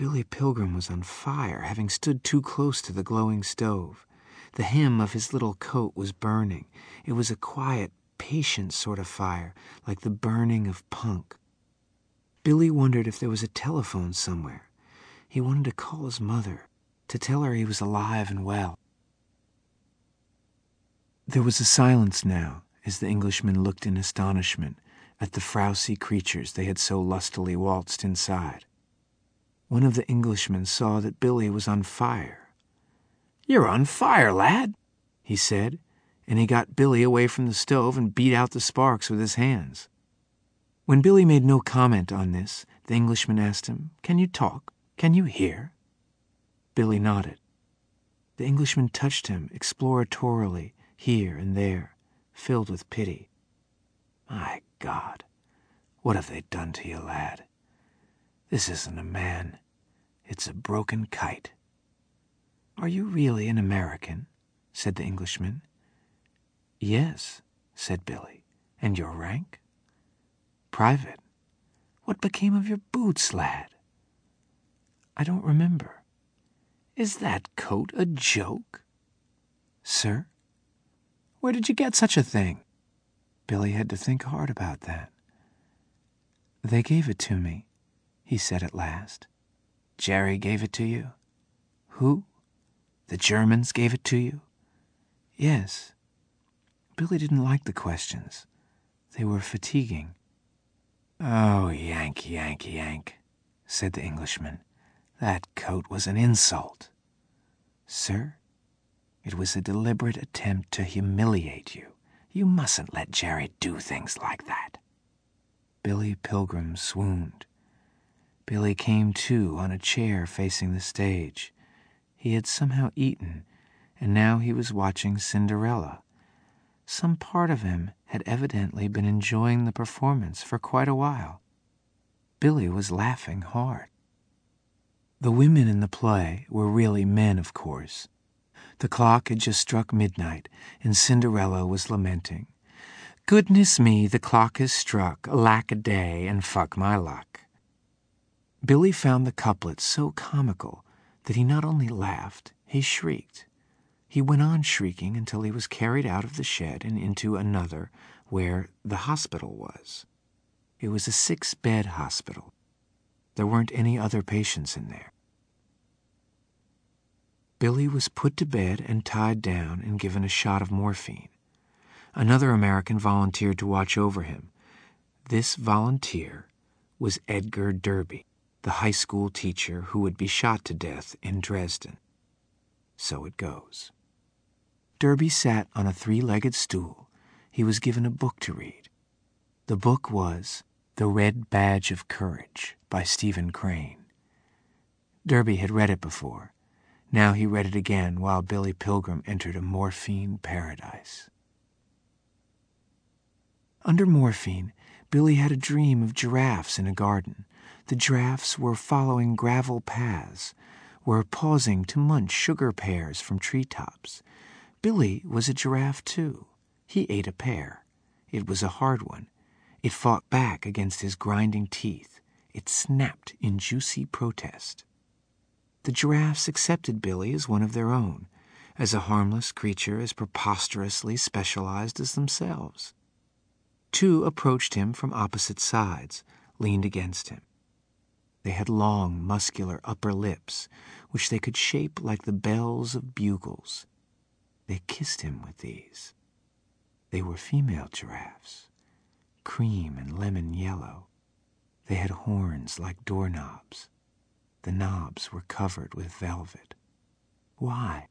Billy Pilgrim was on fire, having stood too close to the glowing stove. The hem of his little coat was burning. It was a quiet, patient sort of fire, like the burning of punk. Billy wondered if there was a telephone somewhere. He wanted to call his mother, to tell her he was alive and well. There was a silence now, as the Englishmen looked in astonishment at the frowsy creatures they had so lustily waltzed inside. One of the Englishmen saw that Billy was on fire. "You're on fire, lad," he said, and he got Billy away from the stove and beat out the sparks with his hands. When Billy made no comment on this, the Englishman asked him, "Can you talk? Can you hear?" Billy nodded. The Englishman touched him exploratorily here and there, filled with pity. "My God, what have they done to you, lad? This isn't a man. It's a broken kite." "Are you really an American?" said the Englishman. "Yes," said Billy. "And your rank?" "Private." "What became of your boots, lad?" "I don't remember." "Is that coat a joke?" "Sir?" "Where did you get such a thing?" Billy had to think hard about that. "They gave it to me," he said at last. "Jerry gave it to you?" "Who?" "The Germans gave it to you?" "Yes." Billy didn't like the questions. They were fatiguing. "Oh, Yank, Yank, Yank," said the Englishman. "That coat was an insult." "Sir?" "It was a deliberate attempt to humiliate you. You mustn't let Jerry do things like that." Billy Pilgrim swooned. Billy came to on a chair facing the stage. He had somehow eaten, and now he was watching Cinderella. Some part of him had evidently been enjoying the performance for quite a while. Billy was laughing hard. The women in the play were really men, of course. The clock had just struck midnight, and Cinderella was lamenting, "Goodness me, the clock has struck, alack-a-day, and fuck my luck." Billy found the couplet so comical that he not only laughed, he shrieked. He went on shrieking until he was carried out of the shed and into another, where the hospital was. It was a 6-bed hospital. There weren't any other patients in there. Billy was put to bed and tied down and given a shot of morphine. Another American volunteered to watch over him. This volunteer was Edgar Derby, the high school teacher who would be shot to death in Dresden. So it goes. Derby sat on a 3-legged stool. He was given a book to read. The book was The Red Badge of Courage by Stephen Crane. Derby had read it before. Now he read it again while Billy Pilgrim entered a morphine paradise. Under morphine, Billy had a dream of giraffes in a garden. The giraffes were following gravel paths, were pausing to munch sugar pears from treetops. Billy was a giraffe, too. He ate a pear. It was a hard one. It fought back against his grinding teeth. It snapped in juicy protest. The giraffes accepted Billy as one of their own, as a harmless creature as preposterously specialized as themselves. 2 approached him from opposite sides, leaned against him. They had long, muscular upper lips, which they could shape like the bells of bugles. They kissed him with these. They were female giraffes, cream and lemon yellow. They had horns like doorknobs. The knobs were covered with velvet. Why?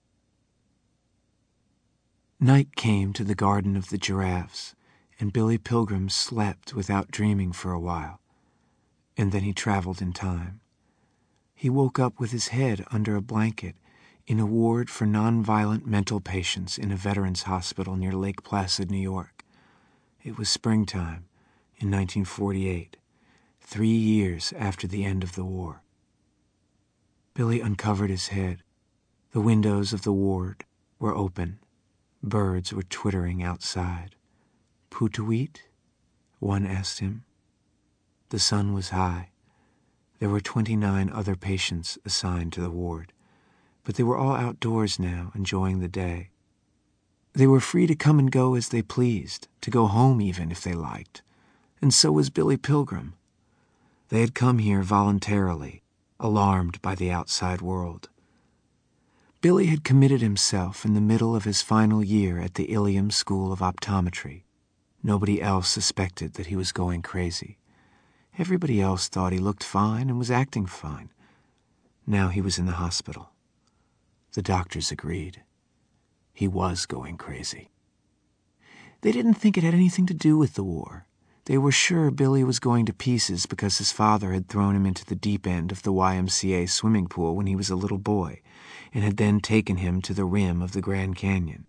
Night came to the garden of the giraffes, and Billy Pilgrim slept without dreaming for a while, and then he traveled in time. He woke up with his head under a blanket in a ward for nonviolent mental patients in a veterans hospital near Lake Placid, New York. It was springtime in 1948, 3 years after the end of the war. Billy uncovered his head. The windows of the ward were open. Birds were twittering outside. "Putuit?" one asked him. The sun was high. There were 29 other patients assigned to the ward, but they were all outdoors now, enjoying the day. They were free to come and go as they pleased, to go home even if they liked, and so was Billy Pilgrim. They had come here voluntarily, alarmed by the outside world. Billy had committed himself in the middle of his final year at the Ilium School of Optometry. Nobody else suspected that he was going crazy. Everybody else thought he looked fine and was acting fine. Now he was in the hospital. The doctors agreed. He was going crazy. They didn't think it had anything to do with the war. They were sure Billy was going to pieces because his father had thrown him into the deep end of the YMCA swimming pool when he was a little boy, and had then taken him to the rim of the Grand Canyon.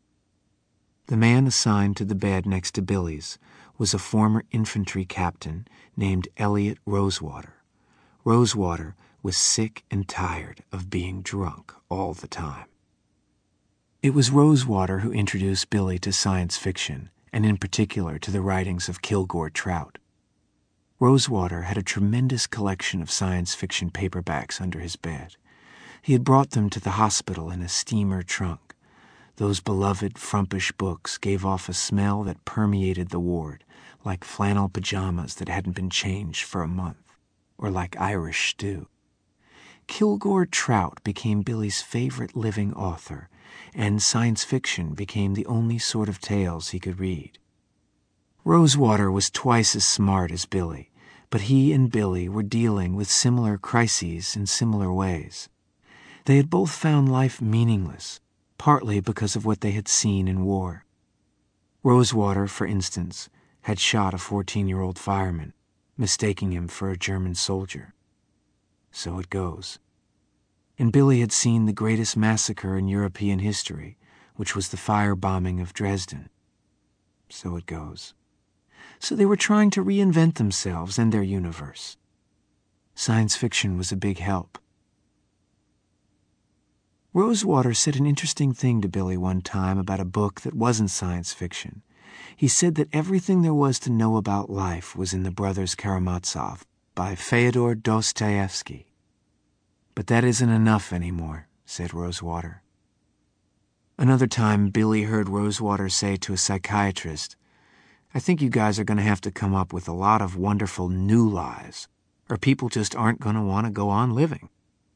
The man assigned to the bed next to Billy's was a former infantry captain named Elliot Rosewater. Rosewater was sick and tired of being drunk all the time. It was Rosewater who introduced Billy to science fiction, and in particular to the writings of Kilgore Trout. Rosewater had a tremendous collection of science fiction paperbacks under his bed. He had brought them to the hospital in a steamer trunk. Those beloved frumpish books gave off a smell that permeated the ward, like flannel pajamas that hadn't been changed for a month, or like Irish stew. Kilgore Trout became Billy's favorite living author, and science fiction became the only sort of tales he could read. Rosewater was twice as smart as Billy, but he and Billy were dealing with similar crises in similar ways. They had both found life meaningless, partly because of what they had seen in war. Rosewater, for instance, had shot a 14-year-old fireman, mistaking him for a German soldier. So it goes. And Billy had seen the greatest massacre in European history, which was the firebombing of Dresden. So it goes. So they were trying to reinvent themselves and their universe. Science fiction was a big help. Rosewater said an interesting thing to Billy one time about a book that wasn't science fiction. He said that everything there was to know about life was in The Brothers Karamazov by Fyodor Dostoevsky. But that isn't enough anymore, said Rosewater. Another time, Billy heard Rosewater say to a psychiatrist, "I think you guys are going to have to come up with a lot of wonderful new lies, or people just aren't going to want to go on living."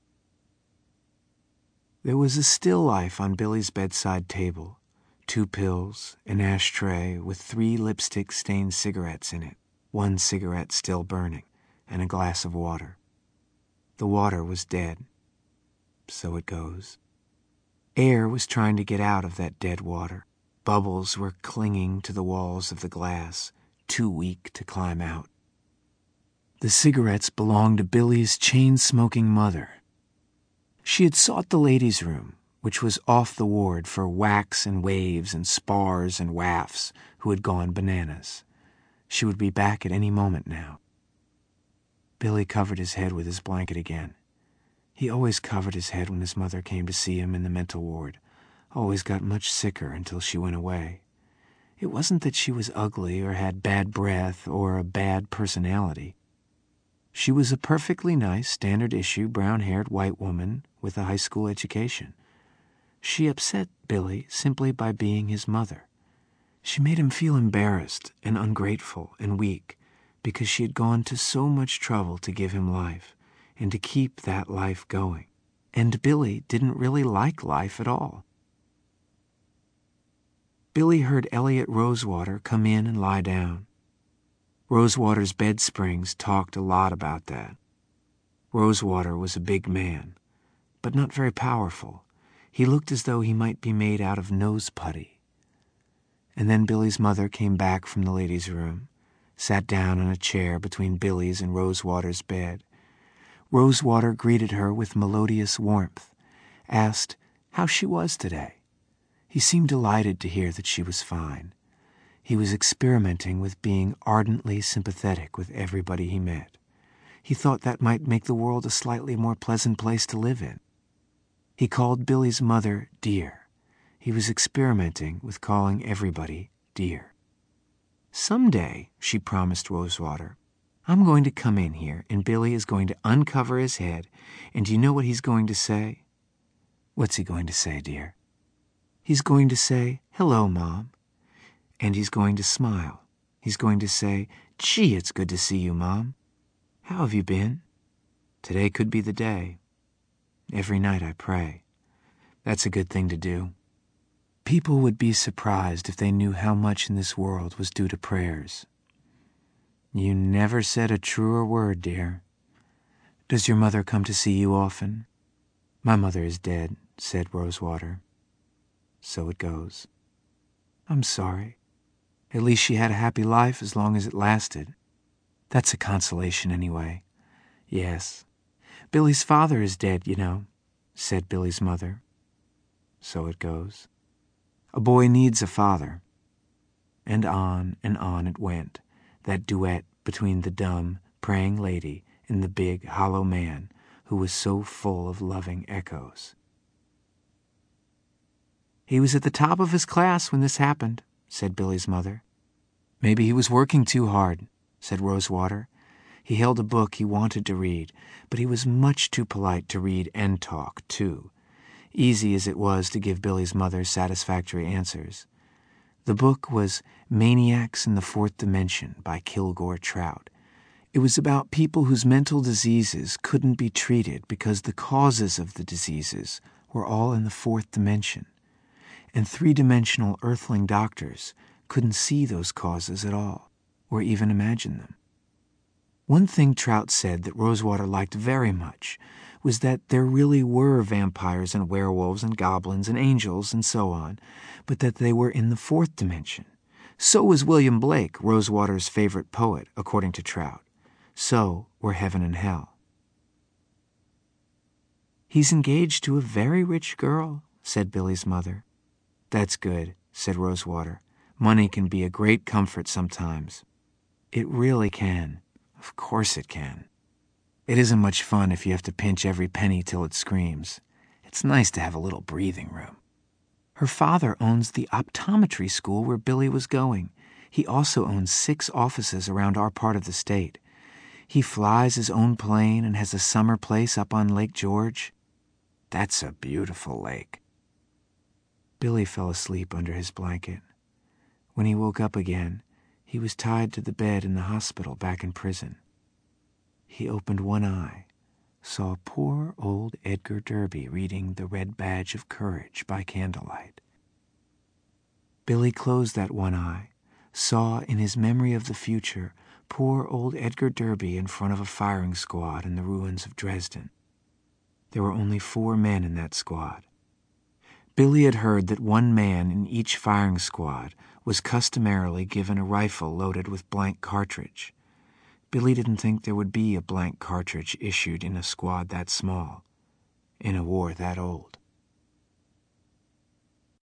There was a still life on Billy's bedside table, 2 pills, an ashtray with 3 lipstick-stained cigarettes in it, 1 cigarette still burning, and a glass of water. The water was dead. So it goes. Air was trying to get out of that dead water. Bubbles were clinging to the walls of the glass, too weak to climb out. The cigarettes belonged to Billy's chain-smoking mother. She had sought the ladies' room, which was off the ward for whacks and waves and spars and wafts who had gone bananas. She would be back at any moment now. Billy covered his head with his blanket again. He always covered his head when his mother came to see him in the mental ward, always got much sicker until she went away. It wasn't that she was ugly or had bad breath or a bad personality. She was a perfectly nice, standard-issue, brown-haired white woman with a high school education. She upset Billy simply by being his mother. She made him feel embarrassed and ungrateful and weak because she had gone to so much trouble to give him life and to keep that life going. And Billy didn't really like life at all. Billy heard Elliot Rosewater come in and lie down. Rosewater's bed springs talked a lot about that. Rosewater was a big man, but not very powerful. He looked as though he might be made out of nose putty. And then Billy's mother came back from the ladies' room, sat down on a chair between Billy's and Rosewater's bed. Rosewater greeted her with melodious warmth, asked how she was today. He seemed delighted to hear that she was fine. He was experimenting with being ardently sympathetic with everybody he met. He thought that might make the world a slightly more pleasant place to live in. He called Billy's mother dear. He was experimenting with calling everybody dear. "Someday," she promised Rosewater, I'm going to come in here, and Billy is going to uncover his head, and do you know what he's going to say? What's he going to say, dear? He's going to say, "Hello, Mom." And he's going to smile. He's going to say, "Gee, it's good to see you, Mom. How have you been?" Today could be the day. Every night I pray. That's a good thing to do. People would be surprised if they knew how much in this world was due to prayers. You never said a truer word, dear. Does your mother come to see you often? My mother is dead, said Rosewater. So it goes. I'm sorry. At least she had a happy life as long as it lasted. That's a consolation anyway. Yes. Billy's father is dead, you know, said Billy's mother. So it goes. A boy needs a father. And on it went, that duet between the dumb, praying lady and the big, hollow man who was so full of loving echoes. He was at the top of his class when this happened, said Billy's mother. Maybe he was working too hard, said Rosewater. He held a book he wanted to read, but he was much too polite to read and talk, too, easy as it was to give Billy's mother satisfactory answers. The book was Maniacs in the Fourth Dimension by Kilgore Trout. It was about people whose mental diseases couldn't be treated because the causes of the diseases were all in the fourth dimension, and three-dimensional earthling doctors couldn't see those causes at all, or even imagine them. One thing Trout said that Rosewater liked very much was that there really were vampires and werewolves and goblins and angels and so on, but that they were in the fourth dimension. So was William Blake, Rosewater's favorite poet, according to Trout. So were heaven and hell. He's engaged to a very rich girl, said Billy's mother. That's good, said Rosewater. Money can be a great comfort sometimes. It really can. Of course it can. It isn't much fun if you have to pinch every penny till it screams. It's nice to have a little breathing room. Her father owns the optometry school where Billy was going. He also owns 6 offices around our part of the state. He flies his own plane and has a summer place up on Lake George. That's a beautiful lake. Billy fell asleep under his blanket. When he woke up again, he was tied to the bed in the hospital back in prison. He opened one eye, saw poor old Edgar Derby reading The Red Badge of Courage by candlelight. Billy closed that one eye, saw in his memory of the future poor old Edgar Derby in front of a firing squad in the ruins of Dresden. There were only 4 men in that squad. Billy had heard that one man in each firing squad was customarily given a rifle loaded with blank cartridge. Billy didn't think there would be a blank cartridge issued in a squad that small, in a war that old.